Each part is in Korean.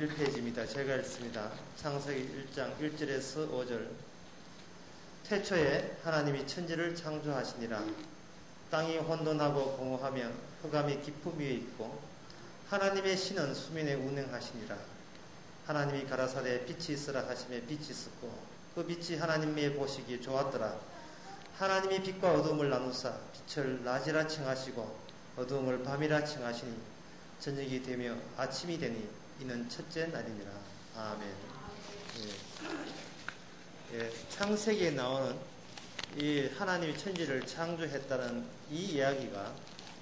1페이지입니다. 제가 읽습니다. 창세기 1장 1절에서 5절. 태초에 하나님이 천지를 창조하시니라. 땅이 혼돈하고 공허하며 흑암이 깊음 위에 있고 하나님의 신은 수면에 운행하시니라. 하나님이 가라사대 빛이 있으라 하시매 빛이 있었고 그 빛이 하나님의 보시기에 좋았더라. 하나님이 빛과 어두움을 나누사 빛을 낮이라 칭하시고 어두움을 밤이라 칭하시니 저녁이 되며 아침이 되니 이는 첫째 날이니라. 아멘. 창세기에 나오는 이 하나님이 천지를 창조했다는 이 이야기가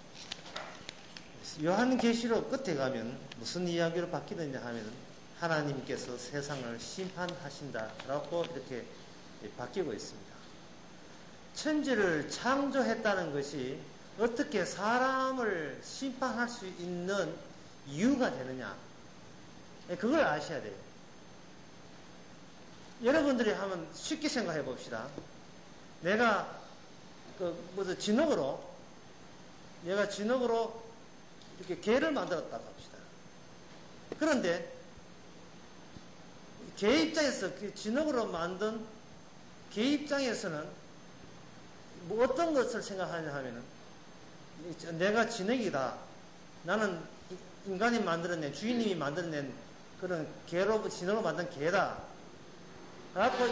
요한계시록 끝에 가면 무슨 이야기로 바뀌느냐 하면 하나님께서 세상을 심판하신다라고 이렇게 바뀌고 있습니다. 천지를 창조했다는 것이 어떻게 사람을 심판할 수 있는 이유가 되느냐, 그걸 아셔야 돼요. 여러분들이 한번 쉽게 생각해 봅시다. 내가 진흙으로 이렇게 개를 만들었다고 합시다. 그런데 개 입장에서 진흙으로 만든 개 입장에서는 뭐 어떤 것을 생각하냐 하면은 내가 진흙이다. 나는 인간이 만들어낸, 주인님이 만들어낸 그런 개로, 진흙으로 만든 개다. 라고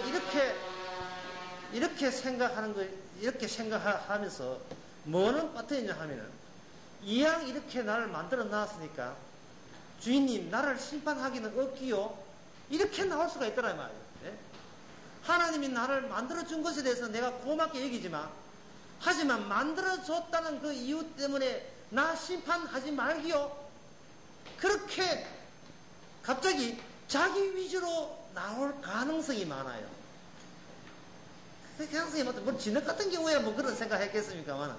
이렇게 생각하는 거, 이렇게 생각하면서 뭐는 빠뜨리냐 하면은 이왕 이렇게 나를 만들어 놨으니까 주인님 나를 심판하기는 없기요. 이렇게 나올 수가 있더라 말이에요. 네? 하나님이 나를 만들어준 것에 대해서 내가 고맙게 여기지만 하지만 만들어줬다는 그 이유 때문에 나 심판하지 말기요. 그렇게 갑자기 자기 위주로 나올 가능성이 많아요. 그 가능성이 뭐 진흙 같은 경우에 뭐 그런 생각 했겠습니까만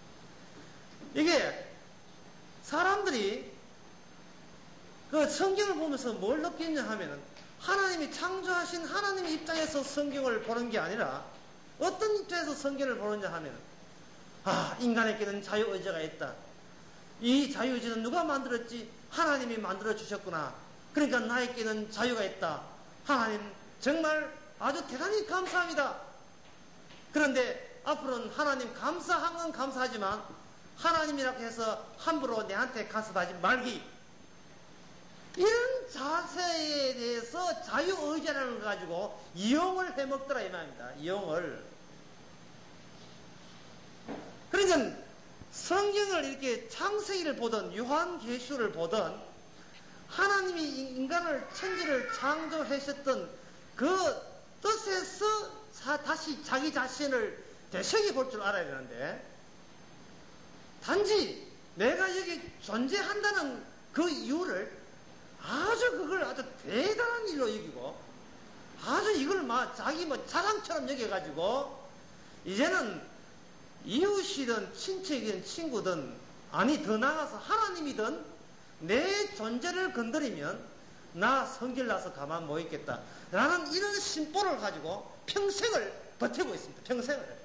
이게 사람들이 그 성경을 보면서 뭘 느끼냐 하면은 하나님이 창조하신 하나님의 입장에서 성경을 보는 게 아니라 어떤 입장에서 성경을 보느냐 하면은 인간에게는 자유의지가 있다. 이 자유의지는 누가 만들었지? 하나님이 만들어 주셨구나. 그러니까 나에게는 자유가 있다. 하나님 정말 아주 대단히 감사합니다. 그런데 앞으로는 하나님 감사한 건 감사하지만 하나님이라고 해서 함부로 내한테 가서하지 말기. 이런 자세에 대해서 자유의지라는 걸 가지고 이용을 해먹더라 이 말입니다. 이용을. 그러니까 성경을 이렇게 창세기를 보든 요한계시록을 보든 하나님이 인간을 천지를 창조하셨던 그 뜻에서 다시 자기 자신을 되새겨 볼 줄 알아야 되는데 단지 내가 여기 존재한다는 그 이유를 그걸 아주 대단한 일로 여기고 아주 이걸 자기 자랑처럼 여겨가지고 이제는 이웃이든 친척이든 친구든 아니 더 나아가서 하나님이든 내 존재를 건드리면 나 성질나서 가만 못 있겠다 라는 이런 심보를 가지고 평생을 버티고 있습니다. 평생을.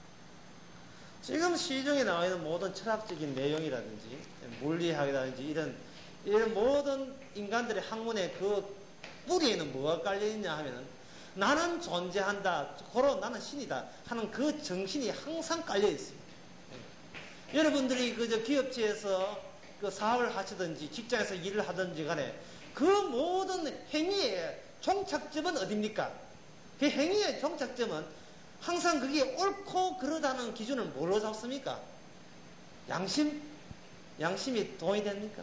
지금 시중에 나와 있는 모든 철학적인 내용이라든지 물리학이라든지 이런 모든 인간들의 학문의 그 뿌리에는 뭐가 깔려있냐 하면은 나는 존재한다, 고로 나는 신이다 하는 그 정신이 항상 깔려있습니다. 여러분들이 기업체에서 그 사업을 하시든지 직장에서 일을 하든지 간에 그 모든 행위의 종착점은 어딥니까? 그 행위의 종착점은 항상 그게 옳고 그러다는 기준을 뭘로 잡습니까? 양심이 돈이 됩니까?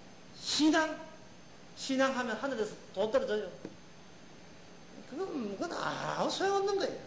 신앙하면 하늘에서 돈 떨어져요. 그건 아무 소용없는 거예요.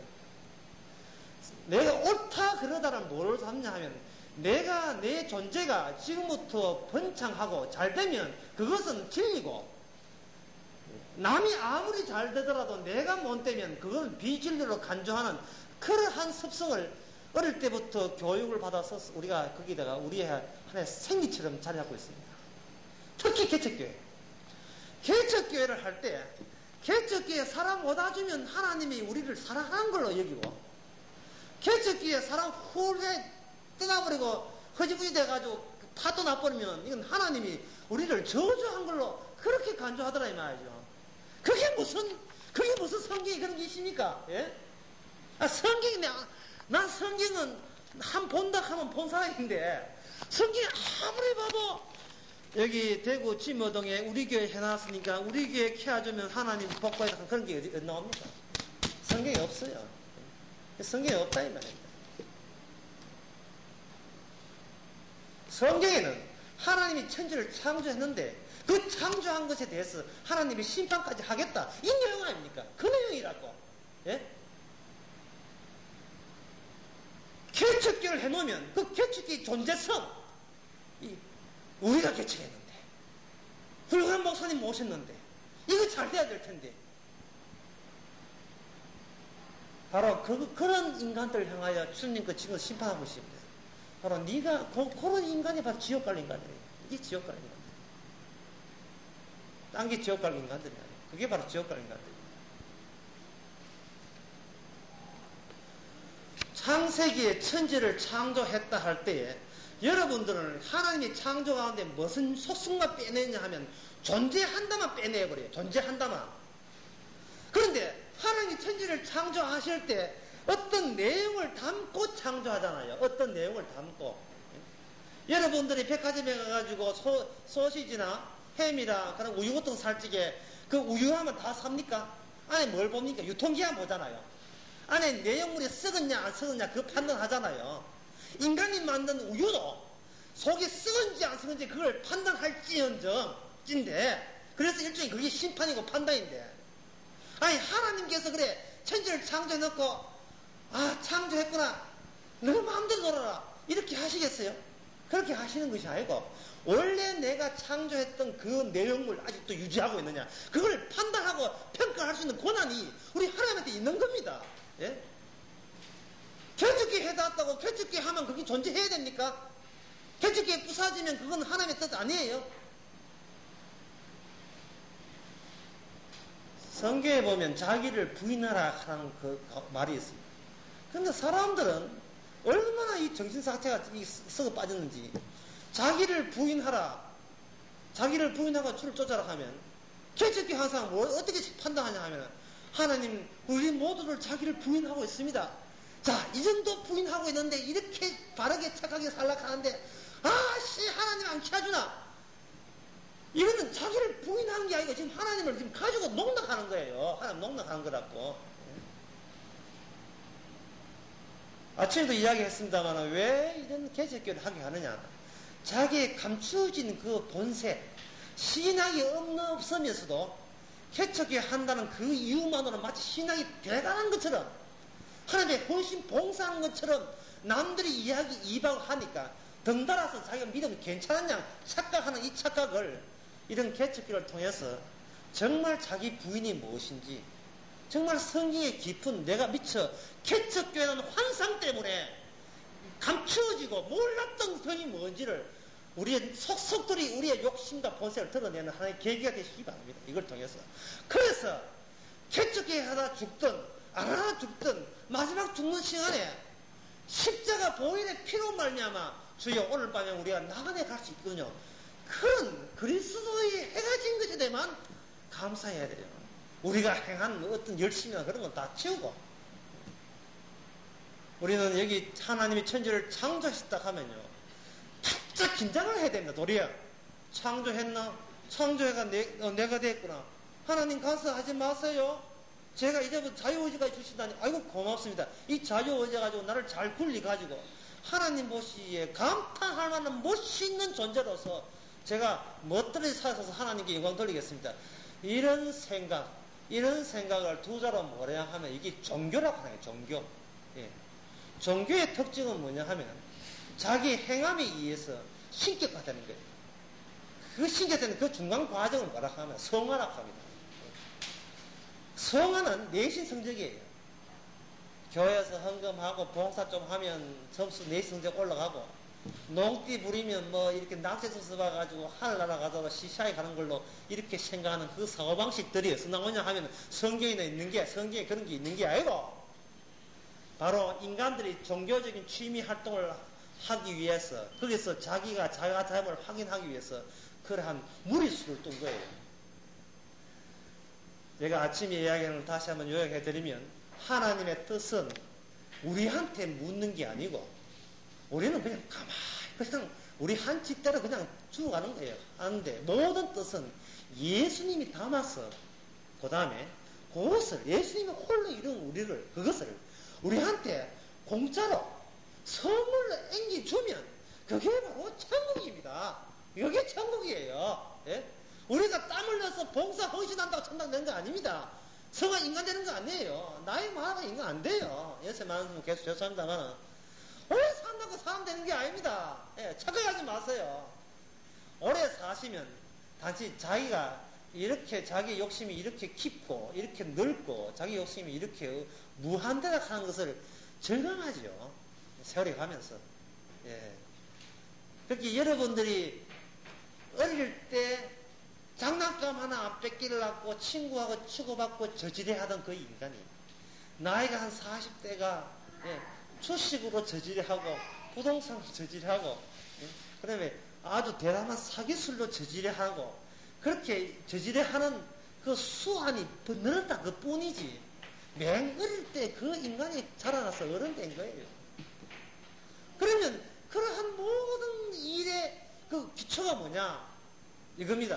내가 옳다 그러다는 뭘 잡냐 하면 내가 내 존재가 지금부터 번창하고 잘 되면 그것은 진리고 남이 아무리 잘 되더라도 내가 못 되면 그건 비진리로 간주하는 그러한 습성을 어릴 때부터 교육을 받아서 우리가 거기다가 우리의 하나의 생리처럼 자리하고 있습니다. 특히 개척교회. 개척교회를 할 때 개척교회에 사람 오다 주면 하나님이 우리를 사랑하는 걸로 여기고 개척교회에 사람 훌해 떠나버리고 허지부지 돼가지고 파도 나버리면 이건 하나님이 우리를 저주한 걸로 그렇게 간주하더라 이 말이죠. 그게 무슨 성경이 그런 게 있습니까? 예? 성경이 난 성경은 한 본다 하면 본 사람인데 성경이 아무리 봐도 여기 대구 진모동에 우리 교회 해놨으니까 우리 교회 키워주면 하나님 복받다 그런 게 어디 나옵니까? 성경이 없어요. 성경이 없다 이 말입니다. 성경에는 하나님이 천지를 창조했는데 그 창조한 것에 대해서 하나님이 심판까지 하겠다 이 내용 아닙니까? 그 내용이라고. 예? 개척교를 해놓으면 그 개척교의 존재성 우리가 개척했는데 훌륭한 목사님 모셨는데 이거 잘 돼야 될 텐데 바로 그런 인간들을 향하여 주님께 지금 심판하고 있습니다. 바로 네가 그런 인간이 바로 지옥 갈 인간들이에요. 이게 지옥 갈 인간들. 딴 게 지옥 갈 인간들이 아니에요. 그게 바로 지옥 갈 인간들이에요. 창세기에 천지를 창조했다 할 때에 여러분들은 하나님이 창조 가운데 무슨 속성만 빼내냐 하면 존재한다만 빼내버려요. 존재한다만. 그런데 하나님이 천지를 창조하실 때 어떤 내용을 담고 창조하잖아요. 어떤 내용을 담고. 여러분들이 백화점에 가가지고 소시지나 햄이나 그런 우유 같은 거 살 적에 그 우유하면 다 삽니까? 안에 뭘 봅니까? 유통기한 보잖아요. 안에 내용물이 썩었냐 안 썩었냐 그 판단하잖아요. 인간이 만든 우유도 속이 썩은지 안 썩은지 그걸 판단할지언정인데 그래서 일종의 그게 심판이고 판단인데 아니 하나님께서 그래 천지를 창조해놓고 창조했구나 너 마음대로 놀아라 이렇게 하시겠어요? 그렇게 하시는 것이 아니고 원래 내가 창조했던 그 내용물 아직도 유지하고 있느냐 그걸 판단하고 평가할 수 있는 권한이 우리 하나님한테 있는 겁니다. 예? 개척기 해놨다고 개척기 하면 그게 존재해야 됩니까? 개척기 부사지면 그건 하나님의 뜻 아니에요. 성경에 보면 자기를 부인하라 하는 그 말이 있습니다. 그런데 사람들은 얼마나 이 정신상태가 썩어 빠졌는지 자기를 부인하라 자기를 부인하고 주를 쫓아라 하면 개척기 항상 뭘 어떻게 판단하냐 하면 하나님 우리 모두를 자기를 부인하고 있습니다. 자, 이 정도 부인하고 있는데 이렇게 바르게 착하게 살락하는데 하나님 안 키워주나? 이거는 자기를 부인하는 게 아니고 지금 하나님을 지금 가지고 농락하는 거예요. 하나님 농락하는 거라고. 아침에도 이야기했습니다만 왜 이런 개척교를 하게 하느냐? 자기의 감추어진 그 본색, 신앙이 없으면서도 개척교회 한다는 그 이유만으로 마치 신앙이 대단한 것처럼 하나님의 헌신 봉사하는 것처럼 남들이 이방하니까 덩달아서 자기가 믿으면 괜찮았냐 착각하는 이 착각을 이런 개척교를 통해서 정말 자기 부인이 무엇인지 정말 성경의 깊은 내가 미처 개척교회는 환상 때문에 감추어지고 몰랐던 것이 뭔지를 우리의 속속들이 우리의 욕심과 본색을 드러내는 하나의 계기가 되시기 바랍니다. 이걸 통해서. 그래서 개척교회 하다 죽든 안 하다 죽든 마지막 죽는 시간에 십자가 보혈의 피로 말미암아 주여 오늘 밤에 우리가 나간에 갈 수 있거든요. 그런 그리스도의 해가 진 것에 대해만 감사해야 돼요. 우리가 행한 어떤 열심이나 그런 건 다 치우고 우리는 여기 하나님이 천지를 창조했다 하면요 바짝 긴장을 해야 됩니다. 도리어 창조했나? 창조해가 내가 됐구나. 하나님 가서 하지 마세요. 제가 이제부터 자유의지가 주신다니 아이고 고맙습니다. 이 자유의지 가지고 나를 잘 굴리가지고 하나님 보시기에 감탄할 만한 멋있는 존재로서 제가 멋들이 살아서 하나님께 영광 돌리겠습니다. 이런 생각을 두 자로 뭐냐 하면 이게 종교라고 하는 거예요. 종교. 예. 종교의 특징은 뭐냐 하면 자기 행함에 의해서 신격화 되는 거예요. 그 신격되는 그 중간 과정을 뭐라고 하면 성화라고 합니다. 성화는 내신 성적이에요. 교회에서 헌금하고 봉사 좀 하면 점수 내신 성적 올라가고 농띠 부리면 뭐 이렇게 낙제점수 봐가지고 하늘나라 가서 시샤에 가는 걸로 이렇게 생각하는 그 사고방식들이 어디서 나오냐 하면 성경에 있는 게 성경에 그런 게 있는 게 아니고 바로 인간들이 종교적인 취미 활동을 하기 위해서 거기서 자기가 자기가 삶을 확인하기 위해서 그러한 무리수를 둔 거예요. 제가 아침에 이야기하는 걸 다시 한번 요약해드리면, 하나님의 뜻은 우리한테 묻는 게 아니고, 우리는 그냥 가만히 그냥 우리 한치대로 그냥 죽어가는 거예요. 하는데 모든 뜻은 예수님이 담아서, 그 다음에 그것을 예수님이 홀로 이룬 그것을 우리한테 공짜로 선물로 앵겨주면 그게 바로 천국입니다. 이게 천국이에요. 예? 우리가 땀 흘려서 봉사 헌신한다고 천당 되는 거 아닙니다. 성화 인간 되는 거 아니에요. 나이 많아도 인간 안 돼요. 예수 많으면 계속 죄송합니다만 오래 산다고 사람 되는 게 아닙니다. 예, 착각하지 마세요. 오래 사시면 단지 자기가 이렇게 자기 욕심이 이렇게 깊고 이렇게 넓고 자기 욕심이 이렇게 무한대락 하는 것을 절감하죠. 세월이 가면서. 예. 그렇게 여러분들이 어릴 때 장난감 하나 안 뺏기려고 친구하고 치고받고 저지레 하던 그 인간이 나이가 한 40대가 주식으로 저지레하고 부동산으로 저지레하고 그 다음에 아주 대단한 사기술로 저지레하고 그렇게 저지레하는 그 수완이 늘었다 그 뿐이지 맨 어릴 때 그 인간이 자라나서 어른 된 거예요. 그러면 그러한 모든 일의 그 기초가 뭐냐 이겁니다.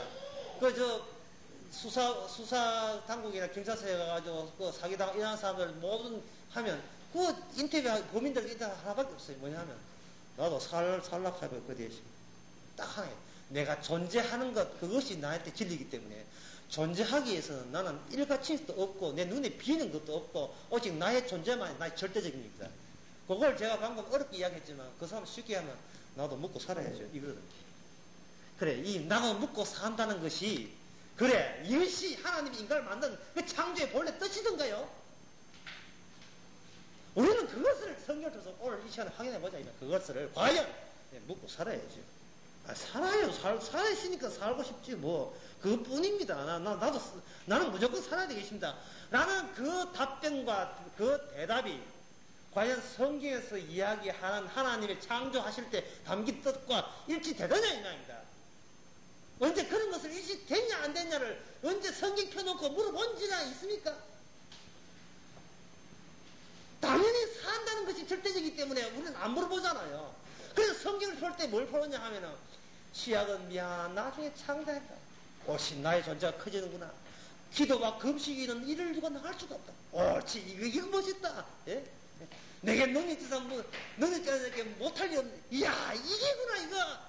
수사 당국이나 경찰서에 가가지고 그 사기당 이런 사람들 모든 하면 그 인터뷰 범인들 인터뷰 하나밖에 없어요. 뭐냐 하면 나도 살락하고 그 대신 딱 하나에 내가 존재하는 것 그것이 나한테 진리이기 때문에 존재하기 위해서는 나는 일가치도 없고 내 눈에 비는 것도 없고 오직 나의 존재만 나의 절대적인 겁니다. 그걸 제가 방금 어렵게 이야기했지만 그 사람 쉽게 하면 나도 먹고 살아야죠 이거거든. 그래 이 나도 먹고 산다는 것이 그래 이것이 하나님이 인간을 만든 그 창조의 본래 뜻이던가요? 우리는 그것을 성경을 통해서 오늘 이 시간에 확인해보자. 그것을 과연 먹고 살아야죠. 살아요. 살아있으니까 살고 싶지 뭐 그것뿐입니다. 나는 무조건 살아야 되겠습니다. 라는 그 답변과 그 대답이 과연 성경에서 이야기하는 하나님의 창조하실 때 담긴 뜻과 일치되느냐 이 말입니다. 언제 그런 것을 일치됐냐 안 됐냐를 언제 성경 펴놓고 물어본 지가 있습니까? 당연히 산다는 것이 절대적이기 때문에 우리는 안 물어보잖아요. 그래서 성경을 볼 때 뭘 보느냐 하면은 시약은 미안 나중에 창조했다. 옳지 나의 존재가 커지는구나. 기도와 금식이는 이를 두고 나갈 수가 없다. 옳지 이거 멋있다. 예? 내게 능력 있어서 능력 있어서 못할 리 없네. 이야 이게구나 이거.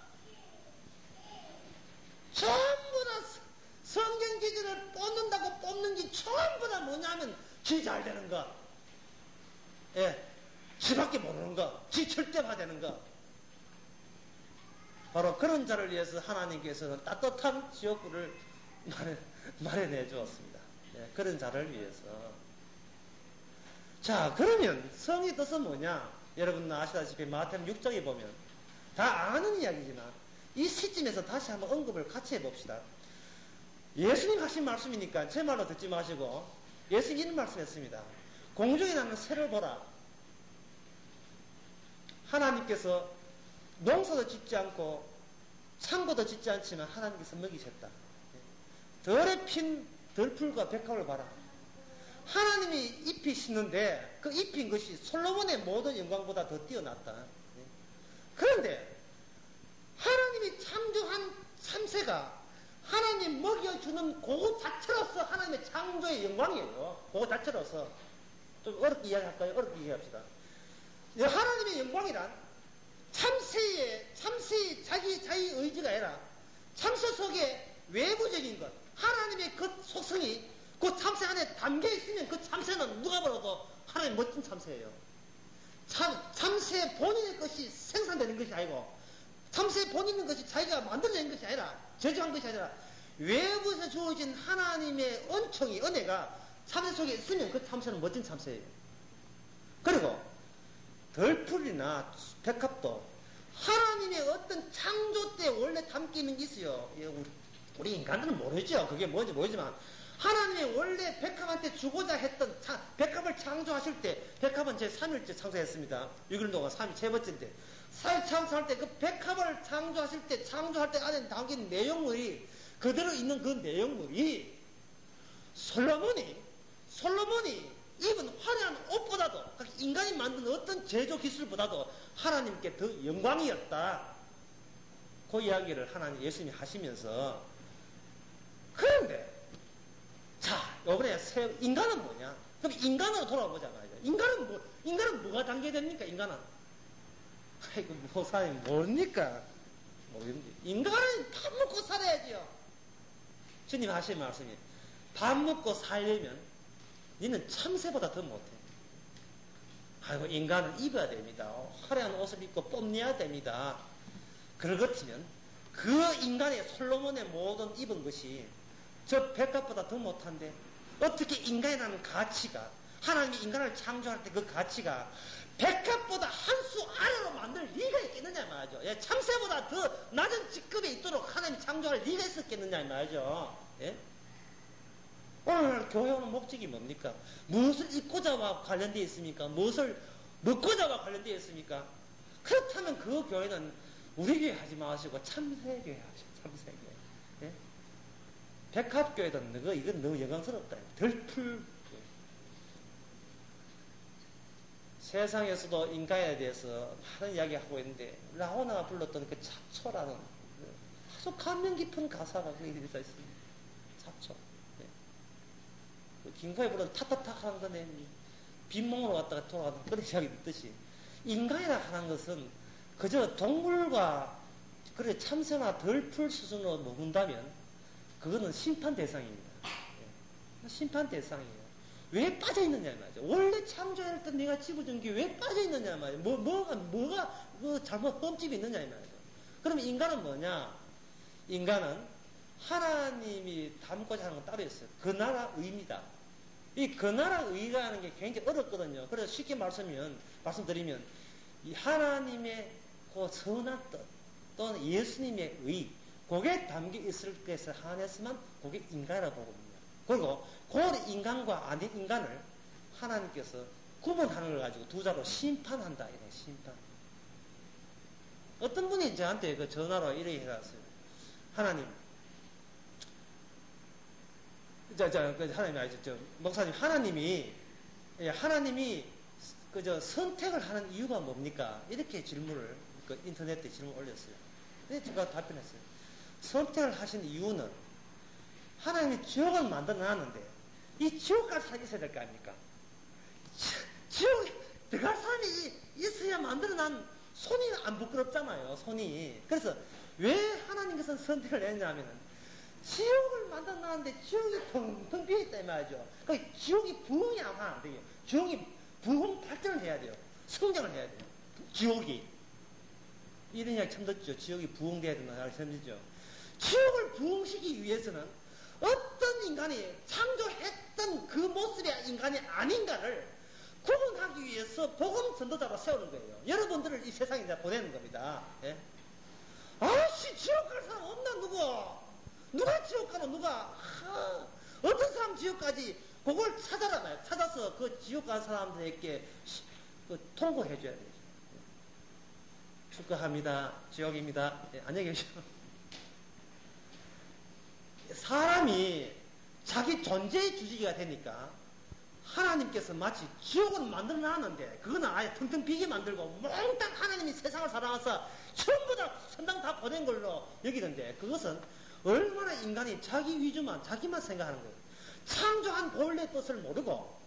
전부 다 성경 기준을 뽑는다고 뽑는 게 전부 다 뭐냐면 지 잘 되는 거. 예. 지밖에 모르는 거. 지 절대화되는 거. 바로 그런 자를 위해서 하나님께서는 따뜻한 지옥불을 마련해 주었습니다. 예, 그런 자를 위해서. 자, 그러면 성의 뜻은 뭐냐? 여러분 아시다시피 마태복음 6장에 보면 다 아는 이야기지만 이 시점에서 다시 한번 언급을 같이 해봅시다. 예수님 하신 말씀이니까 제 말로 듣지 마시고 예수님 이런 말씀했습니다. 공중에 나는 새를 보라. 하나님께서 농사도 짓지 않고 창고도 짓지 않지만 하나님께서 먹이셨다. 덜에 핀 덜풀과 백합을 봐라. 하나님이 잎이 씻는데 그 잎인 것이 솔로몬의 모든 영광보다 더 뛰어났다. 그런데 하나님이 창조한 참새가 하나님 먹여주는 그것 자체로서 하나님의 창조의 영광이에요. 그것 자체로서. 좀 어렵게 이야기할까요? 어렵게 이야기합시다. 하나님의 영광이란 참새의 자기 의지가 아니라 참새 속에 외부적인 것, 하나님의 그 속성이 그 참새 안에 담겨 있으면 그 참새는 누가 봐도 하나님 멋진 참새예요. 참새 본인의 것이 생산되는 것이 아니고 참새 본인의 것이 자기가 만들어낸 것이 아니라 저주한 것이 아니라 외부에서 주어진 하나님의 은총이 은혜가 참새 속에 있으면 그 참새는 멋진 참새예요. 그리고 덜풀이나 백합도 하나님의 어떤 창조 때 원래 담기는 게 있어요. 우리 인간들은 모르죠. 그게 뭔지 모르지만 하나님의 원래 백합한테 주고자 했던 백합을 창조하실 때 백합은 제 3일째 창조했습니다. 6일 동안 3일 세 번째인데 창조할 때 그 백합을 창조하실 때 창조할 때 안에 담긴 내용물이 그대로 있는 그 내용물이 솔로몬이 입은 화려한 옷보다도 인간이 만든 어떤 제조 기술보다도 하나님께 더 영광이었다. 그 이야기를 하나님 예수님이 하시면서 그런데 자 요번에 인간은 뭐냐? 그럼 인간으로 돌아보자 말이죠. 인간은 뭐가 단계됩니까? 인간은 아이고 목사님 뭡니까? 모르겠는데 인간은 밥 먹고 살아야지요. 주님 하신 말씀이 밥 먹고 살려면 니는 참새보다 더 못해. 아이고 인간은 입어야 됩니다. 화려한 옷을 입고 뽐내야 됩니다. 그렇다면 그 인간의 솔로몬의 모든 입은 것이 저 백합보다 더 못한데 어떻게 인간이라는 가치가 하나님이 인간을 창조할 때 그 가치가 백합보다 한 수 아래로 만들 리가 있겠느냐 말이죠. 예? 참새보다 더 낮은 직급에 있도록 하나님이 창조할 리가 있었겠느냐 말이죠. 예? 오늘 교회 오는 목적이 뭡니까? 무엇을 입고자와 관련되어 있습니까? 무엇을 먹고자와 관련되어 있습니까? 그렇다면 그 교회는 우리 교회 하지 마시고 참새교회 하시고 참새교회. 예? 백합교회도 이건 너무 영광스럽다. 덜풀. 세상에서도 인간에 대해서 많은 이야기하고 있는데 라오나가 불렀던 그 잡초라는 아주 감명 깊은 가사가 거기 들어져 있습니다. 잡초. 김구에 부른 탁탁탁 하는 거네. 빈몸으로 왔다가 돌아가는 그런 이야기 듣듯이 인간이라 하는 것은 그저 동물과 그래 참새나 덜풀 수준으로 머문다면 그거는 심판 대상입니다. 심판 대상이에요. 왜 빠져있느냐 말이죠. 원래 창조할 때 내가 집어준 게 왜 빠져있느냐 말이죠. 뭐가 잘못 흠집이 있느냐 말이죠. 그럼 인간은 뭐냐? 인간은 하나님이 담고자 하는 건 따로 있어요. 그 나라 의입니다. 이 그 나라 의라는 게 굉장히 어렵거든요. 그래서 쉽게 말씀드리면 이 하나님의 그 선한 뜻 또는 예수님의 의 그게 담겨 있을 것에 한해서만 그게 인간이라고 보거든요. 그리고 그 인간과 아닌 인간을 하나님께서 구분하는 걸 가지고 두 자로 심판한다. 이래 심판. 어떤 분이 저한테 그 전화로 이렇게 해놨어요. 하나님, 하나님이 아니죠. 목사님, 하나님이 선택을 하는 이유가 뭡니까? 이렇게 질문을 그 인터넷에 질문을 올렸어요. 근데 제가 답변했어요. 선택을 하신 이유는 하나님이 지옥을 만들어 놨는데 이 지옥 갈 사람이 있어야 될 거 아닙니까? 지옥에 들어갈 사람이 있어야 만들어 난 손이 안 부끄럽잖아요. 손이. 그래서 왜 하나님께서 선택을 했냐면은 지옥을 만들어 놨는데 지옥이 텅텅 비어있다 이 말이죠. 그러니까 지옥이 부흥이 안 돼요. 지옥이 부흥 발전을 해야 돼요. 성장을 해야 돼요. 지옥이. 이런 이야기 처음 듣죠. 지옥이 부흥돼야 된다는 이야기 처음 듣죠. 지옥을 부흥시키기 위해서는 어떤 인간이 창조했던 그 모습의 인간이 아닌가를 구분하기 위해서 복음 전도자로 세우는 거예요. 여러분들을 이 세상에 보내는 겁니다. 예? 아씨 지옥 갈 사람 없나 누가 지옥 가노 누가 어떤 사람 지옥 가지 그걸 찾아라. 찾아서 그 지옥 간 사람들에게 통보해 줘야 돼요. 축하합니다. 지옥입니다. 예, 안녕히 계십시오. 사람이 자기 존재의 주지기가 되니까 하나님께서 마치 지옥을 만들어 놨는데 그거는 아예 텅텅 비게 만들고 몽땅 하나님이 세상을 사랑해서 전부 다 선당 다 보낸 걸로 여기던데 그것은 얼마나 인간이 자기 위주만 자기만 생각하는 거예요. 창조한 본래의 뜻을 모르고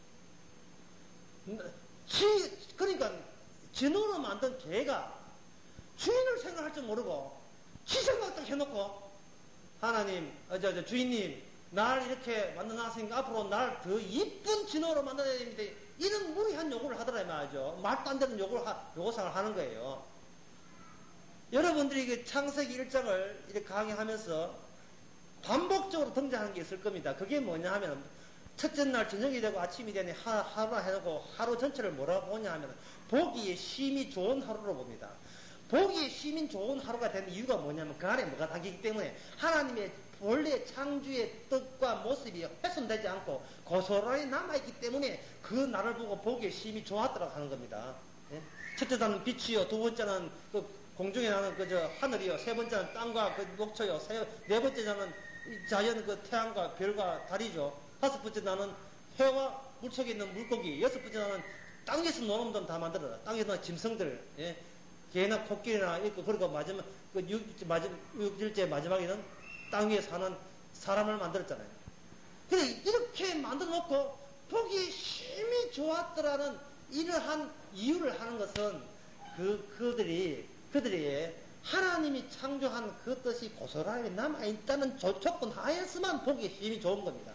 그러니까 진으로 만든 개가 주인을 생각할 줄 모르고 지 생각 딱 해놓고 하나님, 주인님, 날 이렇게 만들어놨으니까 앞으로 날 더 이쁜 진호로 만들어야 되는데 이런 무리한 요구를 하더라 말이죠. 말도 안 되는 요구사항을 하는 거예요. 여러분들이 그 창세기 1장을 이렇게 강의하면서 반복적으로 등장하는 게 있을 겁니다. 그게 뭐냐 하면 첫째 날 저녁이 되고 아침이 되니 하루나 해놓고 하루 전체를 뭐라고 보냐 하면 보기에 심히 좋은 하루로 봅니다. 보기에 심히 좋은 하루가 되는 이유가 뭐냐면 그 안에 뭐가 담기기 때문에 하나님의 본래 창조의 뜻과 모습이 훼손되지 않고 고스란히 남아있기 때문에 그 날을 보고 보기에 심히 좋았더라고 하는 겁니다. 예? 첫째 자는 빛이요, 두 번째는 그 공중에 나는 그저 하늘이요, 세 번째는 땅과 그 녹초요, 네 번째 자는 자연 그 태양과 별과 달이죠. 다섯 번째 나는 해와 물속에 있는 물고기, 여섯 번째 나는 땅에서 노는 놈들 다 만들어라. 땅에서 노는 짐승들, 예. 개나 코끼리나 있고, 그리고 마지막, 그 6일째 마지막에는 땅 위에 사는 사람을 만들었잖아요. 근데 이렇게 만들어 놓고, 보기에 힘이 좋았더라는 이러한 이유를 하는 것은 그들이 하나님이 창조한 그 뜻이 고스란히 남아있다는 조건 하에서만 보기에 힘이 좋은 겁니다.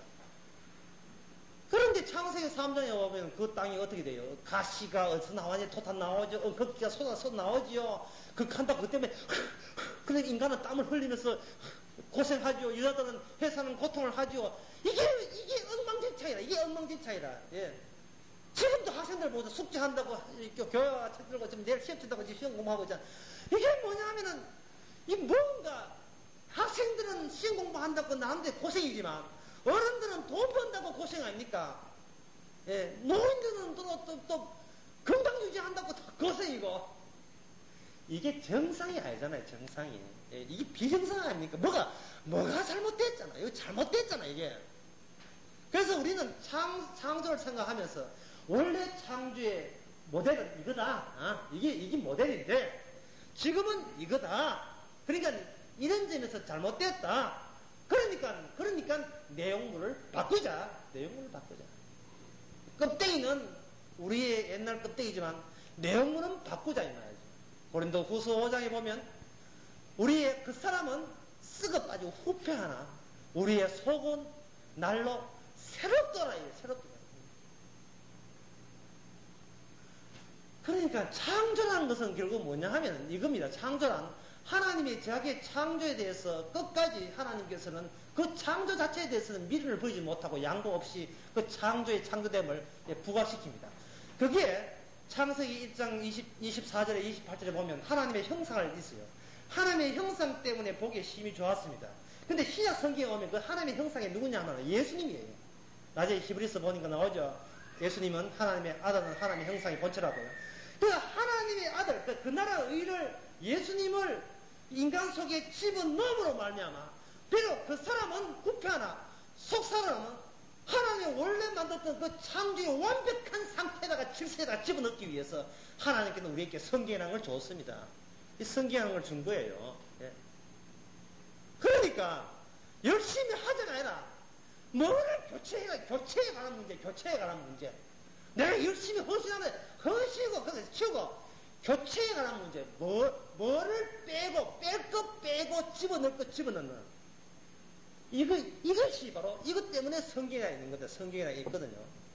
그런데 창세기 3장에 보면 그 땅이 어떻게 돼요? 가시가 어디서 나오냐? 토탄 나오죠. 엉겅퀴가 쏟아 나오지요. 극한다. 그 때문에 그래 인간은 땀을 흘리면서 고생하죠. 여자들은 회사는 고통을 하죠. 이게 엉망진창이라. 이게 엉망진창이라. 예. 지금도 학생들 보자 숙제한다고 교회와 책 들고 지금 내일 시험 친다고 지금 시험 공부하고 있잖아. 이게 뭐냐 하면은 이 뭔가 학생들은 시험 공부한다고 나한테 고생이지만 어른들은 돈 번다고 고생 아닙니까? 예, 노인들은 또 건강 유지한다고 고생이고 이게 정상이 아니잖아요. 정상이. 예, 이게 비정상 아닙니까? 뭐가 잘못됐잖아. 이거 잘못됐잖아 이게. 그래서 우리는 창조를 생각하면서 원래 창조의 모델은 이거다. 이게 모델인데 지금은 이거다. 그러니까 이런 점에서 잘못됐다. 그러니까 내용물을 바꾸자. 껍데기는 우리의 옛날 껍데기지만 내용물은 바꾸자 이 말이죠. 고린도후서 5장에 보면 우리의 그 사람은 썩어 빠지고 후패하나 우리의 속은 날로 새롭더라. 새롭더라. 그러니까 창조라는 것은 결국 뭐냐 하면 이겁니다. 창조란 하나님의 자기의 창조에 대해서 끝까지 하나님께서는 그 창조 자체에 대해서는 미련을 보이지 못하고 양보 없이 그 창조의 창조됨을 부각시킵니다. 그게 창세기 1장 24절에 28절에 보면 하나님의 형상을 있어요. 하나님의 형상 때문에 보기에 힘이 좋았습니다. 근데 신약 성경에 오면 그 하나님의 형상이 누구냐 하면 예수님이에요. 나중에 히브리서 보니까 나오죠. 예수님은 하나님의 아들은 하나님의 형상이 본체라고요. 그 하나님의 아들, 그 나라의 의를 예수님을 인간 속에 집어넣음으로 말미암아 비록 그 사람은 후패하나 속 사람은 하나님이 원래 만들었던 그 창조의 완벽한 상태에다가 질서에다가 집어넣기 위해서 하나님께는 우리에게 성경이라는 걸 줬습니다. 이 성경이라는 걸 준 거예요. 예. 그러니까 열심히 하자가 아니라 뭐를 교체해 가는 문제. 내가 열심히 허시고 그것을 치우고 교체해 가는 문제. 뭐를 뺄 것 빼고 집어넣을 것 집어넣는. 이것이 바로 이것 때문에 성경이 있는 거다. 성경이 있거든요.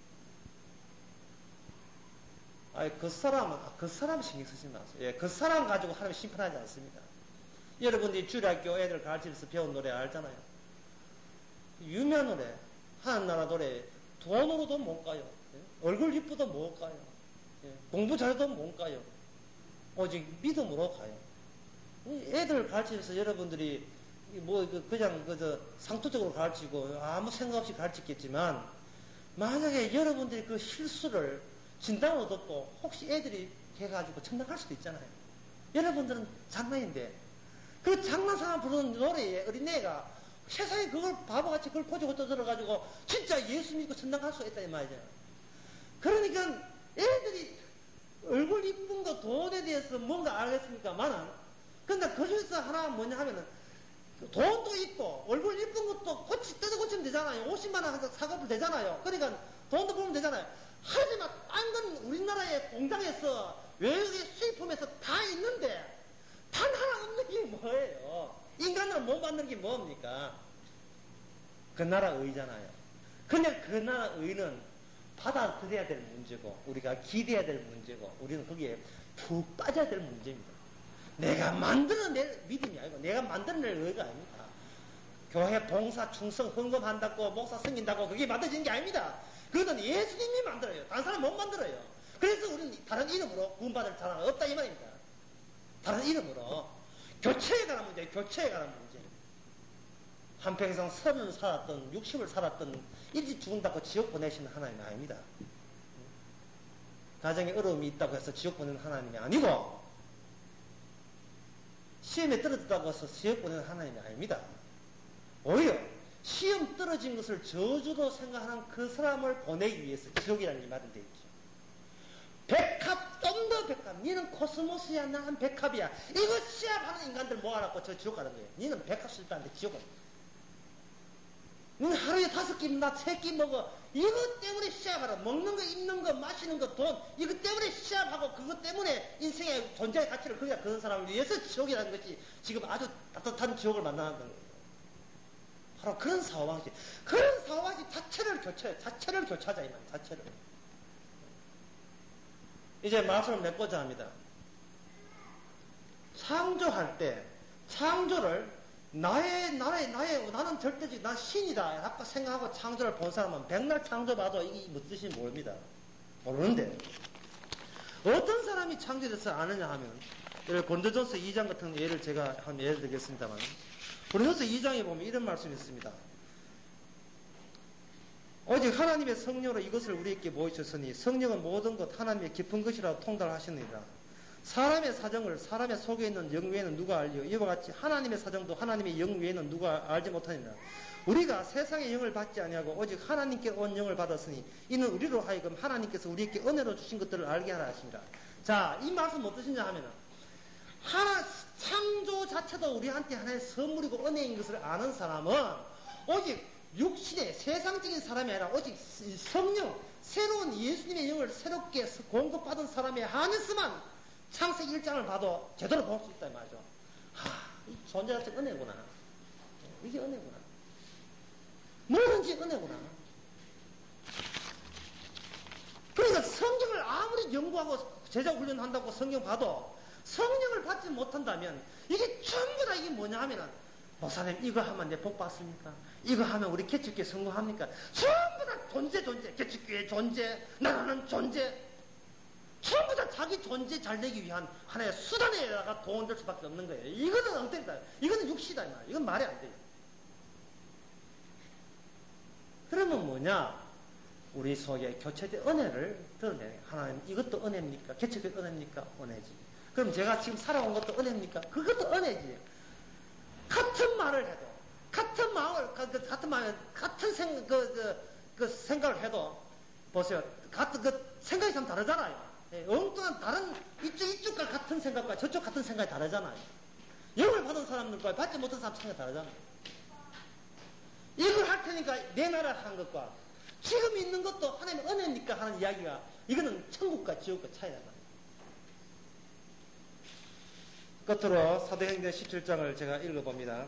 그 사람 신경 쓰지 마세요. 예, 그 사람 가지고 하나님 심판하지 않습니다. 여러분들이 주일학교 애들 가르치면서 배운 노래 알잖아요. 유명한 노래, 하늘나라 노래, 돈으로도 못 가요. 예? 얼굴 이쁘도 못 가요. 예? 공부 잘해도 못 가요. 오직 믿음으로 가요. 애들 가르치면서 여러분들이 그냥 상투적으로 가르치고 아무 생각 없이 가르치겠지만 만약에 여러분들이 그 실수를 진단을 얻고 혹시 애들이 해가지고 청탁할 수도 있잖아요. 여러분들은 장난인데 그 장난삼아 부르는 노래에 어린애가 세상에 그걸 바보같이 그걸 고지고 떠들어가지고 진짜 예수 믿고 천당갈 수가 있다 이 말이죠. 그러니까 애들이 얼굴 이쁜 거 돈에 대해서 뭔가 알겠습니까만은 근데 그 중에서 하나 뭐냐 하면은 돈도 있고 얼굴 이쁜 것도 뜯어 고치면 되잖아요. 50만 원 사고도 되잖아요. 그러니까 돈도 벌면 되잖아요. 하지만 딴 건 우리나라의 공장에서 외국의 수입품에서 다 있는데 단 하나 없는 게 뭐예요? 인간으로 못 만드는 게 뭡니까? 그 나라 의잖아요. 근데 그 나라 의는 받아들여야 될 문제고 우리가 기대해야 될 문제고 우리는 거기에 푹 빠져야 될 문제입니다. 내가 만들어낼 믿음이 아니고 내가 만들어낼 의가 아닙니다. 교회 봉사 충성 헌금한다고 목사 섬긴다고 그게 만들어지는 게 아닙니다. 그것은 예수님이 만들어요. 다른 사람 못 만들어요. 그래서 우리는 다른 이름으로 구원받을 사람은 없다 이 말입니다. 다른 이름으로 교체에 관한 문제, 교체에 관한 문제. 한평생 30을 살았던 60을 살았던 일찍 죽은다고 지옥 보내시는 하나님이 아닙니다. 가정에 어려움이 있다고 해서 지옥 보내는 하나님이 아니고 시험에 떨어졌다고 해서 지옥 보내는 하나님이 아닙니다. 오히려 시험 떨어진 것을 저주로 생각하는 그 사람을 보내기 위해서 지옥이라는 이 말은 되어 있죠. 백합, 좀 더 백합. 니는 코스모스야, 나는 백합이야. 이거 시합하는 인간들 모아놓고 저 지옥 가는 거예요. 니는 백합 실패하는데 지옥 가는 거예요. 니는 하루에 5끼나 3끼 먹어. 이것 때문에 시합하라. 먹는 거, 입는 거, 마시는 거, 돈. 이것 때문에 시합하고 그것 때문에 인생의 존재의 가치를 그런 사람을 위해서 지옥이라는 것이 지금 아주 따뜻한 지옥을 만나는 거예요. 바로 그런 사고방식. 그런 사고방식 자체를 교체해. 자체를 교체하자, 이 말이에요. 자체를. 이제 말씀을 맺고자 합니다. 창조할 때, 창조를 나는 절대적, 난 신이다. 아까 생각하고 창조를 본 사람은 백날 창조봐도 이게 무슨 뜻인지 모릅니다. 모르는데. 어떤 사람이 창조돼서 아느냐 하면, 고린도전서 2장 같은 예를 제가 한 예를 들겠습니다만, 고린도전서 2장에 보면 이런 말씀이 있습니다. 오직 하나님의 성령으로 이것을 우리에게 모이셨으니 성령은 모든 것 하나님의 깊은 것이라고 통달하시느니라. 사람의 사정을 사람의 속에 있는 영 외에는 누가 알리요? 이와 같이 하나님의 사정도 하나님의 영 외에는 누가 알지 못하니라. 우리가 세상의 영을 받지 아니하고 오직 하나님께 온 영을 받았으니 이는 우리로 하여금 하나님께서 우리에게 은혜로 주신 것들을 알게 하라 하십니다. 자, 이 말씀 어떠시냐 하면은 창조 자체도 우리한테 하나의 선물이고 은혜인 것을 아는 사람은 오직 육신의 세상적인 사람이 아니라 오직 성령, 새로운 예수님의 영을 새롭게 공급받은 사람에 한해서만 창세기 1장을 봐도 제대로 볼 수 있다 이 말이죠. 이 존재 자체가 은혜구나. 이게 은혜구나. 뭐든지 은혜구나. 그러니까 성경을 아무리 연구하고 제자 훈련한다고 성경 봐도 성령을 받지 못한다면 이게 전부 다 이게 뭐냐 하면은 목사님 이거 하면 내 복 받습니까? 이거 하면 우리 개척교회 성공합니까? 전부 다 존재 개척교회 존재 나라는 존재 전부 다 자기 존재 잘 되기 위한 하나의 수단에다가 돈 들 수밖에 없는 거예요. 이거는 엉터리다. 이거는 육시다. 이건 말이 안 돼요. 그러면 뭐냐? 우리 속에 교체된 은혜를 드러내요. 하나님 이것도 은혜입니까? 개척교회 은혜입니까? 은혜지. 그럼 제가 지금 살아온 것도 은혜입니까? 그것도 은혜지. 같은 말을 해도, 같은 마음을, 같은 생각을 해도, 보세요. 생각이 참 다르잖아요. 엉뚱한 다른, 이쪽과 같은 생각과 저쪽 같은 생각이 다르잖아요. 영을 받은 사람들과 받지 못한 사람 생각이 다르잖아요. 이걸 할 테니까 내 나라 한 것과 지금 있는 것도 하나님의 은혜입니까? 하는 이야기가, 이거는 천국과 지옥과 차이다. 끝으로 사도행전 17장을 제가 읽어봅니다.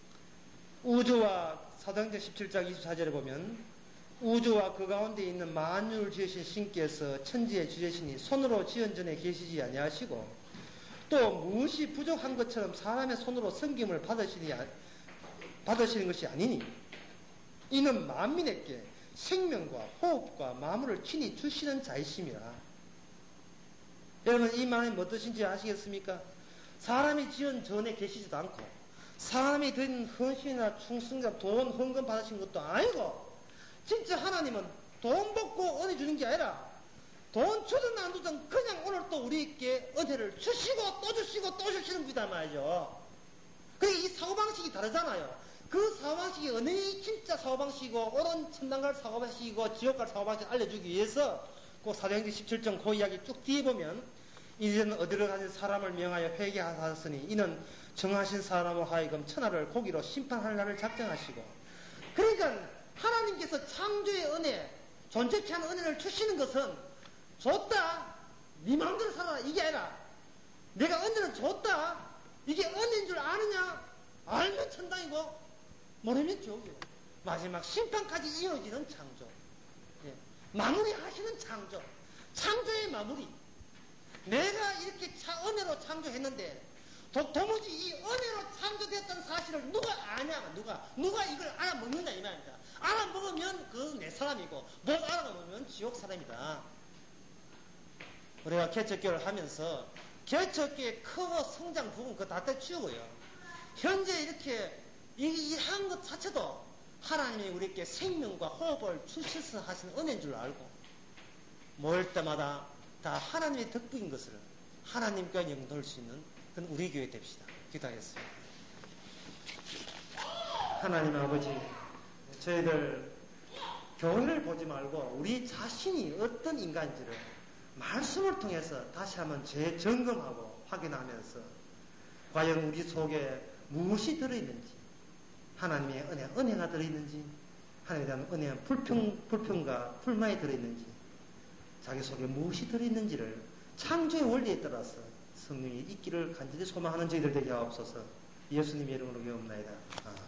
우주와 사도행전 17장 24절에 보면 우주와 그 가운데 있는 만유를 지으신 신께서 천지의 주제시니 손으로 지은 전에 계시지 아니하시고 또 무엇이 부족한 것처럼 사람의 손으로 섬김을 받으시는 것이 아니니 이는 만민에게 생명과 호흡과 마음을 친히 주시는 자이심이라. 여러분 이 말이 뭐 뜻인지 아시겠습니까? 사람이 지은 전에 계시지도 않고 사람이 된 헌신이나 충성과 돈 헌금 받으신 것도 아니고 진짜 하나님은 돈 받고 은혜 주는 게 아니라 돈 주든 안 주든 그냥 오늘 또 우리에게 은혜를 주시고 또 주시고 또 주시는 분이다 말이죠. 그러니까 이 사고방식이 다르잖아요. 그 사고방식이 은혜의 진짜 사고방식이고 옳은 천당 갈 사고방식이고 지옥 갈 사고방식을 알려주기 위해서 그 사도행전 17장 그 이야기 쭉 뒤에 보면 이제는 어디로 가는 사람을 명하여 회개하셨으니 이는 정하신 사람으로 하여금 천하를 고기로 심판할 날을 작정하시고 그러니까 하나님께서 창조의 은혜 존재치 않은 은혜를 주시는 것은 줬다 네 마음대로 살아라 이게 아니라 내가 은혜를 줬다 이게 은혜인 줄 아느냐 알면 천당이고 모르면 지옥이고 마지막 심판까지 이어지는 창조 마무리하시는 창조 창조의 마무리 내가 이렇게 은혜로 창조했는데 도무지 이 은혜로 창조됐다는 사실을 누가 아냐 누가 이걸 알아먹는다 이 말입니다. 알아먹으면 그 내 사람이고 못 알아먹으면 지옥 사람이다. 우리가 개척교회를 하면서 개척교회 크고 성장 부분 그거 다 떼치우고요. 현재 이렇게 이 한 것 자체도 하나님이 우리에게 생명과 호흡을 주셔서 하시는 은혜인 줄 알고 모일 때마다 다 하나님의 덕분인 것을 하나님과 영도할 수 있는 그런 우리 교회 됩시다. 기도하겠습니다. 하나님 아버지 저희들 교회를 보지 말고 우리 자신이 어떤 인간인지를 말씀을 통해서 다시 한번 재점검하고 확인하면서 과연 우리 속에 무엇이 들어있는지, 하나님의 은혜가 들어있는지, 하나님에 대한 은혜와 불평과 불만이 들어있는지, 자기 속에 무엇이 들어있는지를 창조의 원리에 따라서 성령이 있기를 간절히 소망하는 저희들 되게 하옵소서. 예수님의 이름으로 기도합나이다.